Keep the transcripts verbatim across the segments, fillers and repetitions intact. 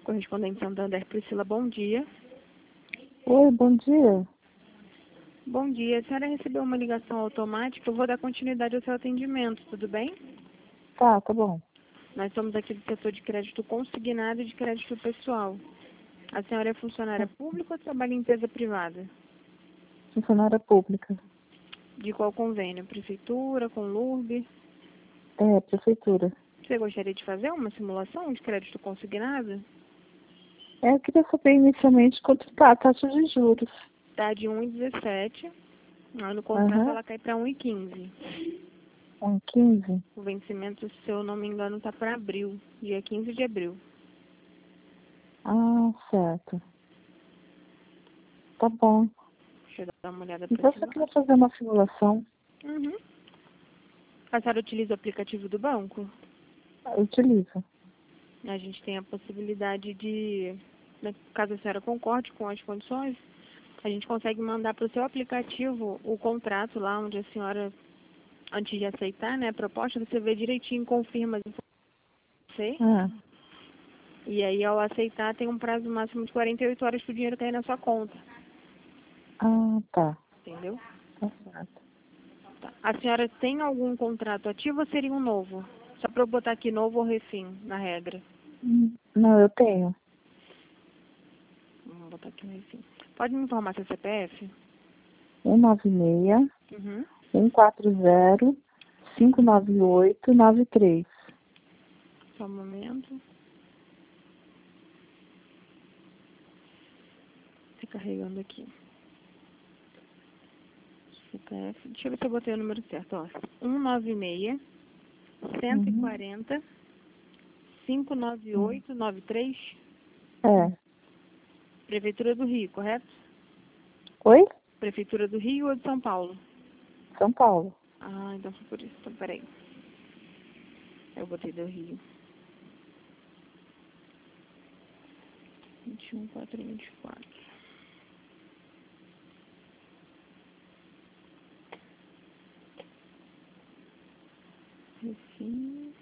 Correspondente Santander, Priscila, bom dia. Oi, bom dia. Bom dia, a senhora recebeu uma ligação automática, eu vou dar continuidade ao seu atendimento, tudo bem? Tá, tá bom. Nós somos aqui do setor de crédito consignado e de crédito pessoal. A senhora é funcionária pública ou trabalha em empresa privada? Funcionária pública. De qual convênio? Prefeitura, com L U R B? É, prefeitura. Você gostaria de fazer uma simulação de crédito consignado? É, eu queria saber inicialmente quanto tá a taxa de juros. Tá de um vírgula dezessete, aí no contrato Aham. ela cai para um vírgula quinze. Um quinze? O vencimento, se eu não me engano, tá para abril, dia quinze de abril. Ah, certo. Tá bom. Deixa eu dar uma olhada para Então, cima. você queria fazer uma simulação? Uhum. A senhora utiliza o aplicativo do banco? Eu utilizo. A gente tem a possibilidade de, né, caso a senhora concorde com as condições, a gente consegue mandar para o seu aplicativo o contrato lá onde a senhora, antes de aceitar, né, a proposta, você vê direitinho, confirma as informações. Ah, E aí, ao aceitar, tem um prazo máximo de quarenta e oito horas para o dinheiro cair na sua conta. ah tá. Entendeu? Tá certo. Tá. A senhora tem algum contrato ativo ou seria um novo? Só para eu botar aqui novo ou refim na regra. Hum, Não, eu tenho. Vamos botar aqui um refim. Pode me informar seu C P F? um nove seis, Uhum. um quatro zero, cinco nove oito, nove três. Só um momento. Tá carregando aqui. C P F. Deixa eu ver se eu botei o número certo, ó. um nove seis, cento e quarenta, cinco nove oito, nove três. É. Prefeitura do Rio, correto? Oi? Prefeitura do Rio ou de São Paulo? São Paulo. Ah, então foi por isso. Então, peraí. Eu botei do Rio. vinte e um, quatro, vinte e quatro. Refim.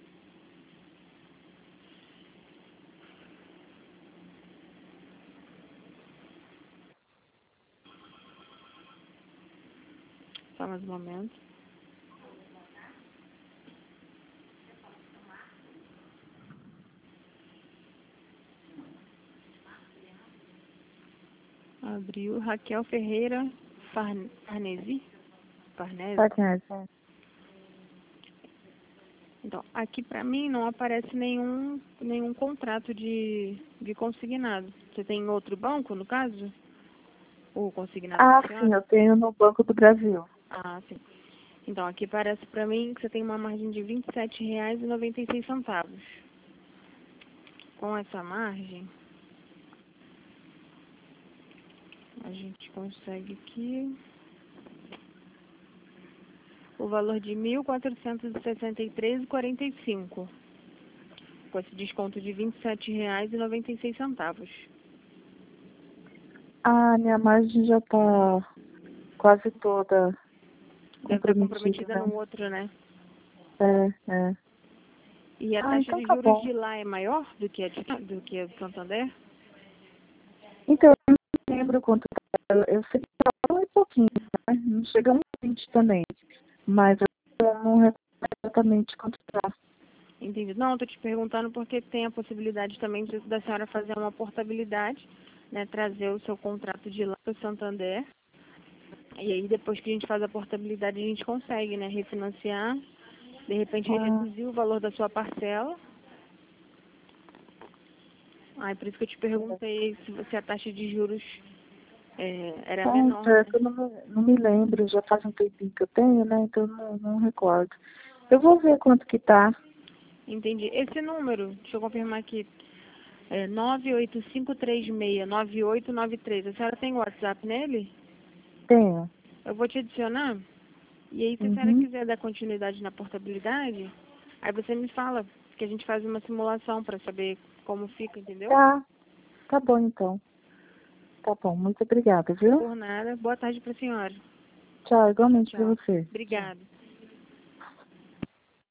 Só mais um momento. Abriu. Raquel Ferreira Farn- Farnese. Farnese. Parece. Então, aqui pra mim não aparece nenhum, nenhum contrato de, de consignado. Você tem outro banco, no caso? O consignado Ah, da sim, senhora? eu tenho no Banco do Brasil. Ah, sim. Então, aqui parece pra mim que você tem uma margem de vinte e sete reais e noventa e seis centavos. Com essa margem, a gente consegue aqui o valor de mil quatrocentos e sessenta e três reais e quarenta e cinco centavos. Com esse desconto de vinte e sete reais e noventa e seis centavos. Ah, minha margem já tá quase toda Deve estar comprometida, comprometida né? no outro, né? É, é. E a Ah, taxa então de tá juros bom. de lá é maior do que a, de, do que a do Santander? Então, eu não lembro quanto tá. Eu eu sei que tá um e pouquinho, né? Não chega a um vinte também. Mas eu não recordo exatamente quanto tá. Entendi. Não, estou te perguntando porque tem a possibilidade também de, da senhora fazer uma portabilidade, né? Trazer o seu contrato de lá para o Santander. E aí, depois que a gente faz a portabilidade, a gente consegue, né? Refinanciar, de repente Ah, reduzir o valor da sua parcela. Ah, é por isso que eu te perguntei se, você, a taxa de juros é, era ah, menor, então é né? que eu não me, não me lembro, já faz um tempinho que eu tenho, né? Então eu não, não recordo. Eu vou ver quanto que tá. Entendi. Esse número, deixa eu confirmar aqui, é nove oito cinco três seis nove oito nove três. A senhora tem WhatsApp nele? Tenho. Eu vou te adicionar. E aí, se a senhora Uhum. quiser dar continuidade na portabilidade, aí você me fala, que a gente faz uma simulação para saber como fica, entendeu? Tá, tá bom então. Tá bom, muito obrigada, viu? Por nada. Boa tarde para a senhora. Tchau, Tchau, igualmente pra tchau. você. Tchau. Obrigada.